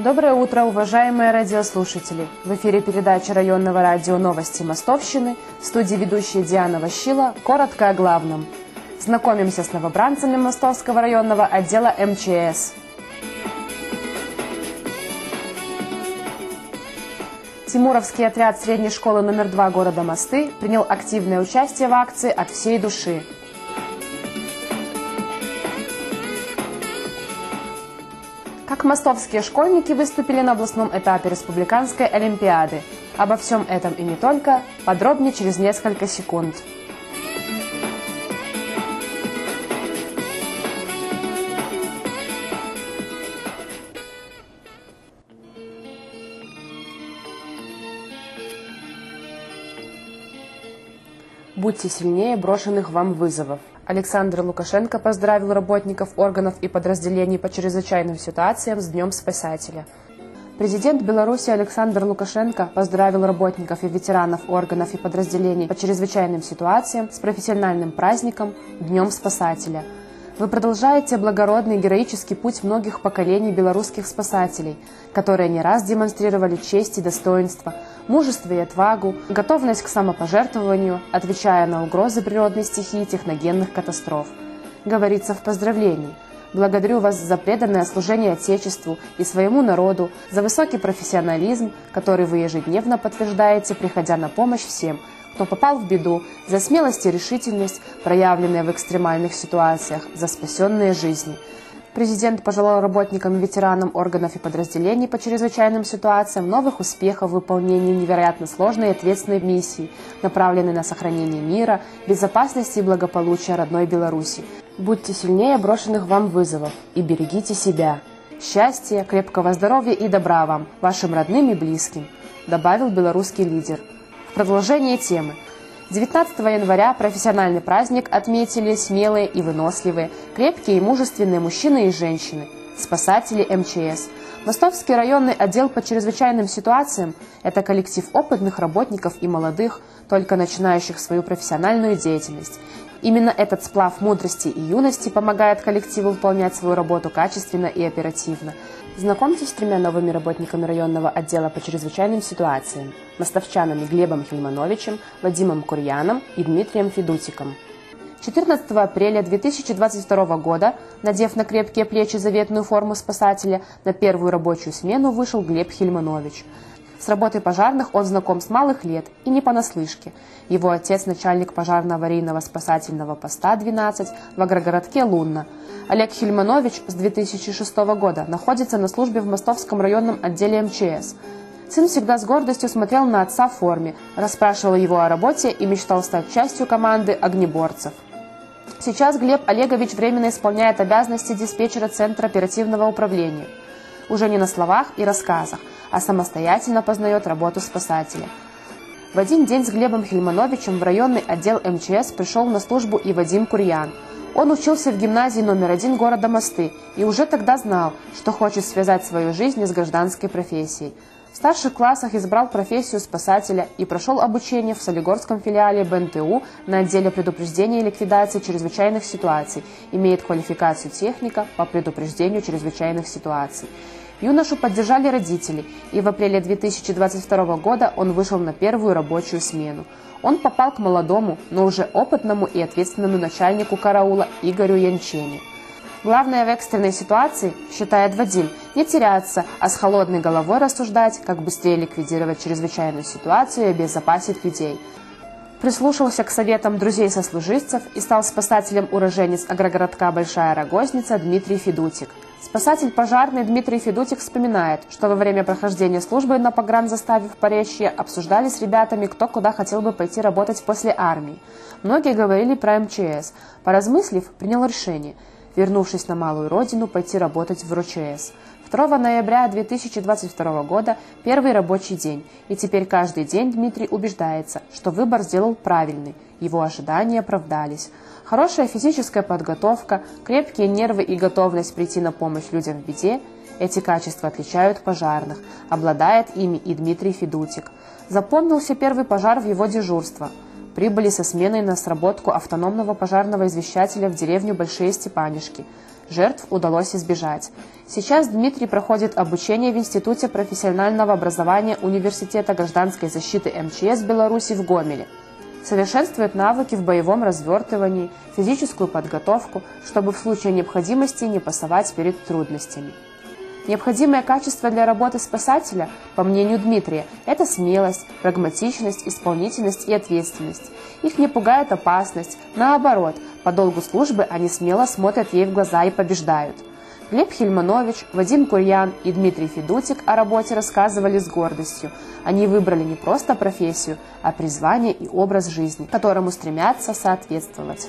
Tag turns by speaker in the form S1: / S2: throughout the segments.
S1: Доброе утро, уважаемые радиослушатели! В эфире передача районного радио «Новости Мостовщины», в студии ведущая Диана Ващила. Коротко о главном. Знакомимся с новобранцами Мостовского районного отдела МЧС. Тимуровский отряд средней школы номер 2 города Мосты принял активное участие в акции «От всей души». Как мостовские школьники выступили на областном этапе республиканской олимпиады. Обо всем этом и не только, подробнее через несколько секунд. Будьте сильнее брошенных вам вызовов. Александр Лукашенко поздравил работников органов и подразделений по чрезвычайным ситуациям с Днем Спасателя. Президент Беларуси Александр Лукашенко поздравил работников и ветеранов органов и подразделений по чрезвычайным ситуациям с профессиональным праздником Днем Спасателя. Вы продолжаете благородный героический путь многих поколений белорусских спасателей, которые не раз демонстрировали честь и достоинство, мужество и отвагу, готовность к самопожертвованию, отвечая на угрозы природной стихии и техногенных катастроф. Говорится в поздравлении: «Благодарю вас за преданное служение Отечеству и своему народу, за высокий профессионализм, который вы ежедневно подтверждаете, приходя на помощь всем, кто попал в беду, за смелость и решительность, проявленные в экстремальных ситуациях, за спасенные жизни». Президент пожелал работникам и ветеранам органов и подразделений по чрезвычайным ситуациям новых успехов в выполнении невероятно сложной и ответственной миссии, направленной на сохранение мира, безопасности и благополучия родной Беларуси. Будьте сильнее брошенных вам вызовов и берегите себя. Счастья, крепкого здоровья и добра вам, вашим родным и близким, добавил белорусский лидер. В продолжение темы. 19 января профессиональный праздник отметили смелые и выносливые, крепкие и мужественные мужчины и женщины, спасатели МЧС. Мостовский районный отдел по чрезвычайным ситуациям – это коллектив опытных работников и молодых, только начинающих свою профессиональную деятельность. Именно этот сплав мудрости и юности помогает коллективу выполнять свою работу качественно и оперативно. Знакомьтесь с 3 новыми работниками районного отдела по чрезвычайным ситуациям – мостовчанами Глебом Хильмановичем, Вадимом Курьяном и Дмитрием Федутиком. 14 апреля 2022 года, надев на крепкие плечи заветную форму спасателя, на первую рабочую смену вышел Глеб Хильманович. С работой пожарных он знаком с малых лет и не понаслышке. Его отец – начальник пожарно-аварийного спасательного поста 12 в агрогородке Лунна. Олег Хильманович с 2006 года находится на службе в Мостовском районном отделе МЧС. Сын всегда с гордостью смотрел на отца в форме, расспрашивал его о работе и мечтал стать частью команды огнеборцев. Сейчас Глеб Олегович временно исполняет обязанности диспетчера Центра оперативного управления. Уже не на словах и рассказах, а самостоятельно познает работу спасателя. В один день с Глебом Хильмановичем в районный отдел МЧС пришел на службу и Вадим Курьян. Он учился в гимназии номер 1 города Мосты и уже тогда знал, что хочет связать свою жизнь с гражданской профессией. В старших классах избрал профессию спасателя и прошел обучение в Солигорском филиале БНТУ на отделе предупреждения и ликвидации чрезвычайных ситуаций, имеет квалификацию техника по предупреждению чрезвычайных ситуаций. Юношу поддержали родители, и в апреле 2022 года он вышел на первую рабочую смену. Он попал к молодому, но уже опытному и ответственному начальнику караула Игорю Янчене. Главное в экстренной ситуации, считает Вадим, не теряться, а с холодной головой рассуждать, как быстрее ликвидировать чрезвычайную ситуацию и обезопасить людей. Прислушался к советам друзей-сослуживцев и стал спасателем уроженец агрогородка Большая Рогозница Дмитрий Федутик. Спасатель пожарный Дмитрий Федутик вспоминает, что во время прохождения службы на погранзаставе в Поречье обсуждали с ребятами, кто куда хотел бы пойти работать после армии. Многие говорили про МЧС. Поразмыслив, принял решение, вернувшись на малую родину, пойти работать в РОЧС. 2 ноября 2022 года первый рабочий день, и теперь каждый день Дмитрий убеждается, что выбор сделал правильный, его ожидания оправдались. Хорошая физическая подготовка, крепкие нервы и готовность прийти на помощь людям в беде – эти качества отличают пожарных, обладает ими и Дмитрий Федутик. Запомнился первый пожар в его дежурство. Прибыли со сменой на сработку автономного пожарного извещателя в деревню Большие Степанишки. Жертв удалось избежать. Сейчас Дмитрий проходит обучение в Институте профессионального образования Университета гражданской защиты МЧС Беларуси в Гомеле. Совершенствует навыки в боевом развертывании, физическую подготовку, чтобы в случае необходимости не пасовать перед трудностями. Необходимое качество для работы спасателя, по мнению Дмитрия, это смелость, прагматичность, исполнительность и ответственность. Их не пугает опасность, наоборот, по долгу службы они смело смотрят ей в глаза и побеждают. Глеб Хельманович, Вадим Курьян и Дмитрий Федутик о работе рассказывали с гордостью. Они выбрали не просто профессию, а призвание и образ жизни, которому стремятся соответствовать.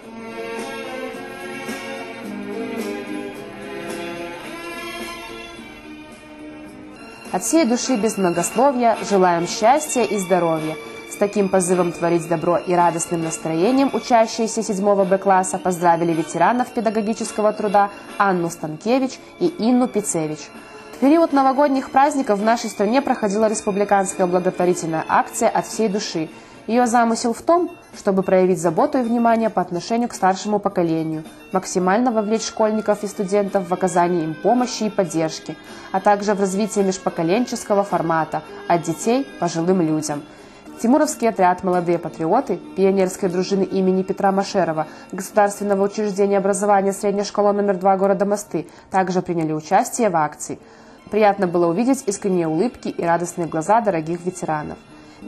S1: От всей души без многословия желаем счастья и здоровья. С таким позывом творить добро и радостным настроением учащиеся 7 Б-класса поздравили ветеранов педагогического труда Анну Станкевич и Инну Пицевич. В период новогодних праздников в нашей стране проходила республиканская благотворительная акция «От всей души». Ее замысел в том, чтобы проявить заботу и внимание по отношению к старшему поколению, максимально вовлечь школьников и студентов в оказание им помощи и поддержки, а также в развитие межпоколенческого формата «От детей к пожилым людям». Тимуровский отряд «Молодые патриоты» пионерской дружины имени Петра Машерова Государственного учреждения образования средняя школа номер 2 города Мосты также приняли участие в акции. Приятно было увидеть искренние улыбки и радостные глаза дорогих ветеранов.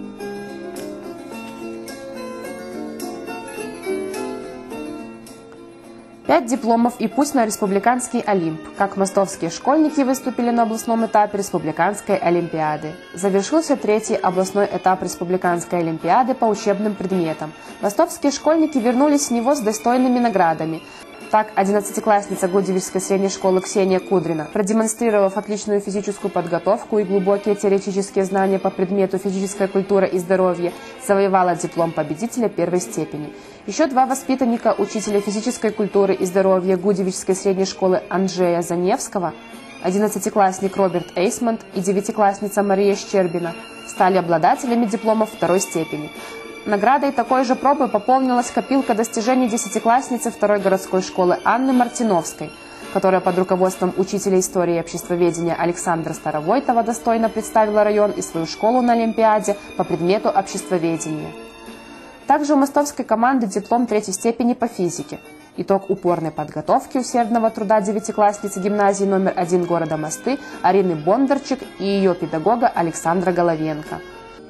S1: Пять дипломов и путь на республиканский Олимп. Как мостовские школьники выступили на областном этапе республиканской олимпиады. Завершился третий областной этап республиканской олимпиады по учебным предметам. Мостовские школьники вернулись с него с достойными наградами. Так, 11-классница Гудевичской средней школы Ксения Кудрина, продемонстрировав отличную физическую подготовку и глубокие теоретические знания по предмету физическая культура и здоровье, завоевала диплом победителя первой степени. Еще два воспитанника учителя физической культуры и здоровья Гудевичской средней школы Анджея Заневского, 11-классник Роберт Эйсмонт и 9-классница Мария Щербина, стали обладателями дипломов второй степени. Наградой такой же пробы пополнилась копилка достижений 10-классницы второй городской школы Анны Мартиновской, которая под руководством учителя истории и обществоведения Александра Старовойтова достойно представила район и свою школу на Олимпиаде по предмету обществоведения. Также у мостовской команды диплом третьей степени по физике. Итог упорной подготовки усердного труда 9-классницы гимназии номер 1 города Мосты Арины Бондарчик и ее педагога Александра Головенко.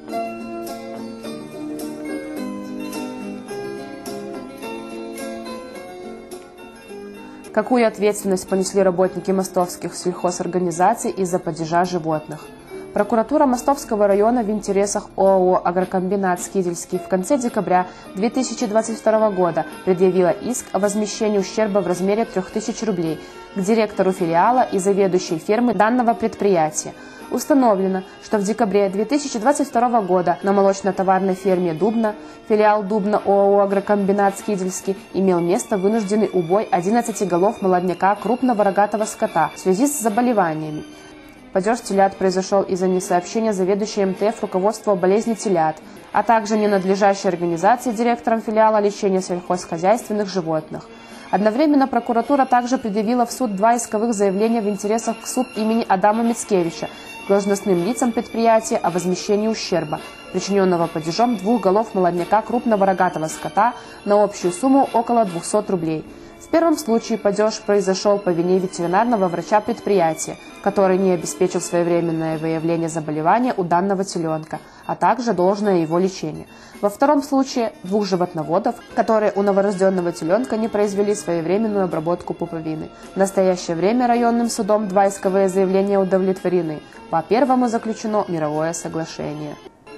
S1: Какую ответственность понесли работники мостовских сельхозорганизаций из-за падежа животных? Прокуратура Мостовского района в интересах ОАО «Агрокомбинат Скидельский» в конце декабря 2022 года предъявила иск о возмещении ущерба в размере 3000 рублей к директору филиала и заведующей фермы данного предприятия. Установлено, что в декабре 2022 года на молочно-товарной ферме Дубна, филиал Дубна ОАО «Агрокомбинат Скидельский», имел место вынужденный убой 11 голов молодняка крупного рогатого скота в связи с заболеваниями. Падеж телят произошел из-за несообщения заведующей МТФ руководству о болезни телят, а также ненадлежащей организации директором филиала лечения сельхозхозяйственных животных. Одновременно прокуратура также предъявила в суд 2 исковых заявления в интересах СУП имени Адама Мицкевича должностным лицам предприятия о возмещении ущерба, причиненного падежом 2 голов молодняка крупного рогатого скота на общую сумму около 200 рублей. В первом случае падеж произошел по вине ветеринарного врача предприятия, который не обеспечил своевременное выявление заболевания у данного теленка, а также должное его лечение. Во втором случае 2 животноводов, которые у новорожденного теленка не произвели своевременную обработку пуповины. В настоящее время районным судом 2 исковые заявления удовлетворены. По первому заключено мировое соглашение.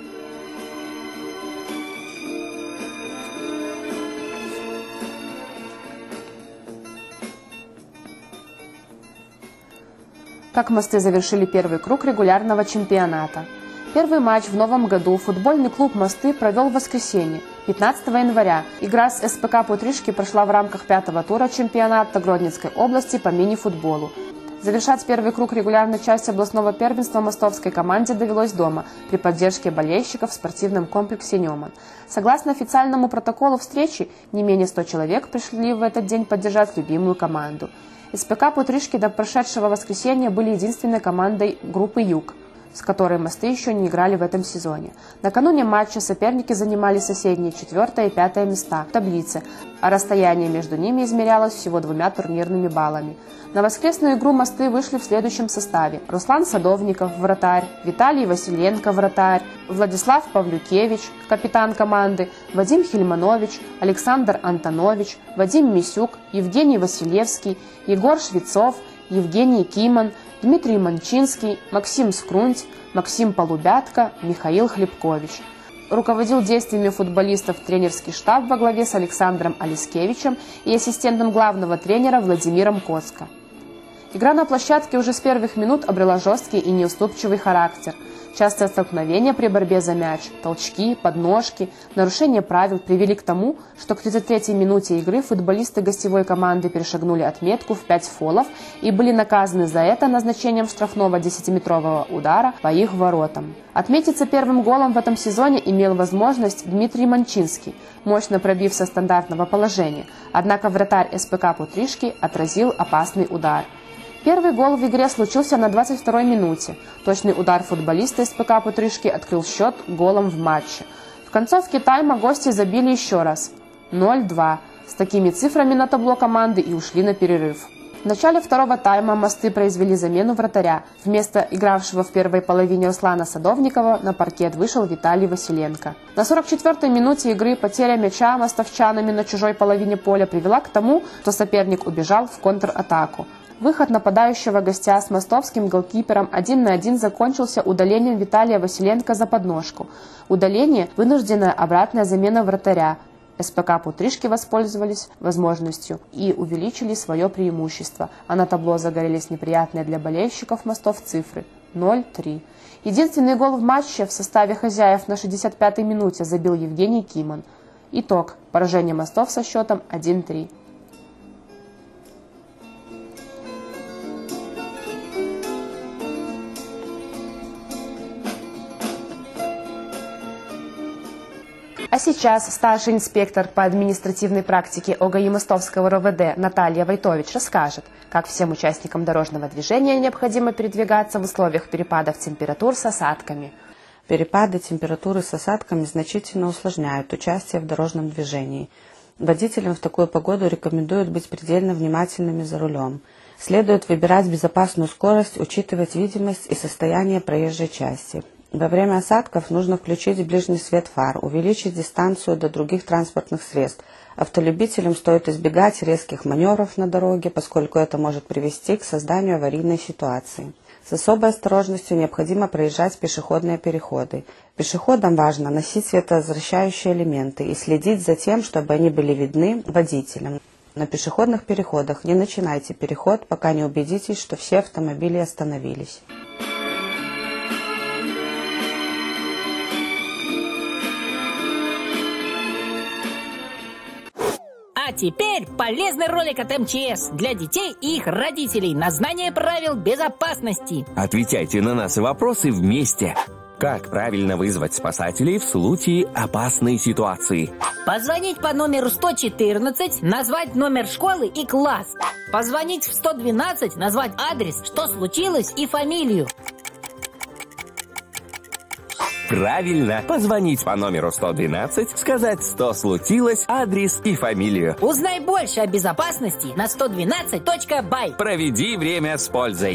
S1: Как Мосты завершили первый круг регулярного чемпионата. Первый матч в новом году футбольный клуб «Мосты» провел в воскресенье, 15 января. Игра с СПК «Путришки» прошла в рамках 5-го тура чемпионата Гродненской области по мини-футболу. Завершать первый круг регулярной части областного первенства мостовской команде довелось дома при поддержке болельщиков в спортивном комплексе «Неман». Согласно официальному протоколу встречи, не менее 100 человек пришли в этот день поддержать любимую команду. СПК «Путрышки» до прошедшего воскресенья были единственной командой группы «Юг», с которой мосты еще не играли в этом сезоне. Накануне матча соперники занимали соседние 4 и 5 места в таблице, а расстояние между ними измерялось всего 2 турнирными баллами. На воскресную игру мосты вышли в следующем составе: Руслан Садовников, вратарь, Виталий Василенко, вратарь, Владислав Павлюкевич, капитан команды, Вадим Хильманович, Александр Антонович, Вадим Мисюк, Евгений Василевский, Егор Швецов, Евгений Киман, Дмитрий Манчинский, Максим Скрунть, Максим Полубятко, Михаил Хлебкович. Руководил действиями футболистов тренерский штаб во главе с Александром Алискевичем и ассистентом главного тренера Владимиром Коцко. Игра на площадке уже с первых минут обрела жесткий и неуступчивый характер. Частые столкновения при борьбе за мяч, толчки, подножки, нарушение правил привели к тому, что к 33-й минуте игры футболисты гостевой команды перешагнули отметку в 5 фолов и были наказаны за это назначением штрафного 10-метрового удара по их воротам. Отметиться первым голом в этом сезоне имел возможность Дмитрий Манчинский, мощно пробив со стандартного положения, однако вратарь СПК «Путрышки» отразил опасный удар. Первый гол в игре случился на 22-й минуте. Точный удар футболиста СПК «Путрышки» открыл счет голом в матче. В концовке тайма гости забили еще раз – 0-2. С такими цифрами на табло команды и ушли на перерыв. В начале второго тайма мосты произвели замену вратаря. Вместо игравшего в первой половине Руслана Садовникова на паркет вышел Виталий Василенко. На 44-й минуте игры потеря мяча мостовчанами на чужой половине поля привела к тому, что соперник убежал в контратаку. Выход нападающего гостя с мостовским голкипером 1 на 1 закончился удалением Виталия Василенко за подножку. Удаление – вынужденная обратная замена вратаря. СПК «Путрышки» воспользовались возможностью и увеличили свое преимущество, а на табло загорелись неприятные для болельщиков мостов цифры – 0-3. Единственный гол в матче в составе хозяев на 65-й минуте забил Евгений Киман. Итог – поражение мостов со счетом 1-3. А сейчас старший инспектор по административной практике ОГАИ Мостовского РОВД Наталья Войтович расскажет, как всем участникам дорожного движения необходимо передвигаться в условиях перепадов температур с осадками.
S2: Перепады температуры с осадками значительно усложняют участие в дорожном движении. Водителям в такую погоду рекомендуют быть предельно внимательными за рулем. Следует выбирать безопасную скорость, учитывать видимость и состояние проезжей части. Во время осадков нужно включить ближний свет фар, увеличить дистанцию до других транспортных средств. Автолюбителям стоит избегать резких маневров на дороге, поскольку это может привести к созданию аварийной ситуации. С особой осторожностью необходимо проезжать пешеходные переходы. Пешеходам важно носить световозвращающие элементы и следить за тем, чтобы они были видны водителям. На пешеходных переходах не начинайте переход, пока не убедитесь, что все автомобили остановились.
S3: А теперь полезный ролик от МЧС для детей и их родителей на знание правил безопасности.
S4: Отвечайте на наши вопросы вместе. Как правильно вызвать спасателей в случае опасной ситуации?
S3: Позвонить по номеру 114, назвать номер школы и класс. Позвонить в 112, назвать адрес, что случилось и фамилию.
S4: Правильно! Позвонить по номеру 112, сказать, что случилось, адрес и фамилию.
S3: Узнай больше о безопасности на 112.by.
S4: Проведи время с пользой.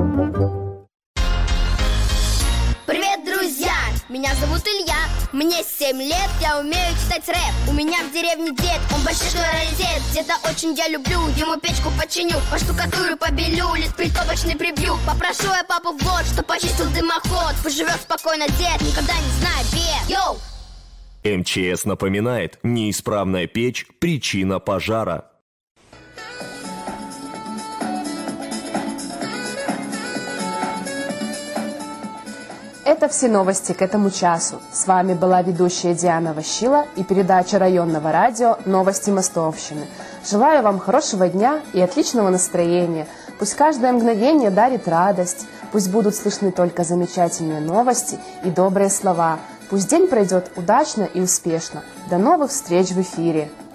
S5: Привет, друзья! Меня зовут Илья, мне 7 лет, я умею читать рэп. У меня в деревне дед, он большой раритет. Деда очень я люблю, ему печку починю, по штукатуру побелю, лист плитовочный прибью. Попрошу я папу вот, что почистил дымоход. Поживет спокойно дед, никогда не знает бед. Йоу!
S6: МЧС напоминает, неисправная печь – причина пожара.
S1: Это все новости к этому часу. С вами была ведущая Диана Ващила и передача районного радио «Новости Мостовщины». Желаю вам хорошего дня и отличного настроения. Пусть каждое мгновение дарит радость, пусть будут слышны только замечательные новости и добрые слова. Пусть день пройдет удачно и успешно. До новых встреч в эфире!